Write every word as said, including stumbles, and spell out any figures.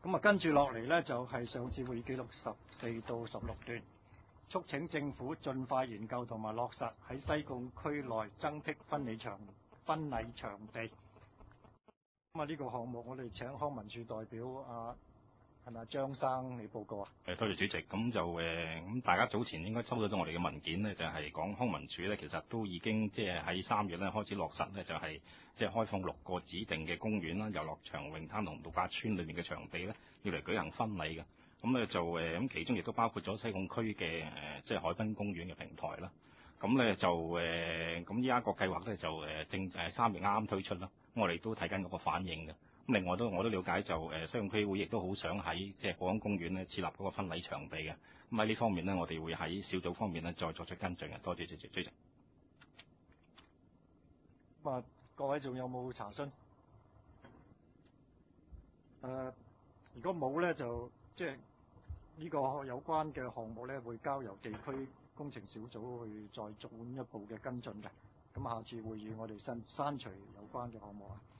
咁啊，跟住落嚟呢，就係上次會議記錄十四到十六段，促請政府盡快研究同埋落實喺西貢區內增闢婚禮場婚禮場地。咁啊，呢個項目我哋請康文署代表啊，係咪張生嚟報告啊？ 誒，多謝主席。咁就誒，咁、呃、大家早前應該收到咗我哋嘅文件呢，就係、是、講康文署咧，其實都已經即係喺三月咧開始落實咧，就係即係開放六個指定嘅公園啦、遊樂場、泳灘同度假村裏面嘅場地咧，要嚟舉行婚禮嘅。咁咧就誒，咁、呃、其中亦都包括咗西貢區嘅誒，即係海濱公園嘅平台啦。咁咧就誒，咁依家個計劃咧就誒正誒三月啱啱推出啦。咁我哋都睇緊嗰個反應嘅。咁另外都我都了解就誒西貢區會亦都好想喺即係海濱公園咧設立嗰個婚禮場地嘅。咁喺呢方面咧，我哋會喺小組方面咧再作出跟進嘅。多謝主席，主席。 咁啊，各位仲有冇查詢？誒、呃，如果冇咧，就即係呢個有關嘅項目咧，會交由地區工程小組去再進一步嘅跟進嘅。咁下次會議我哋刪刪除有關嘅項目啊。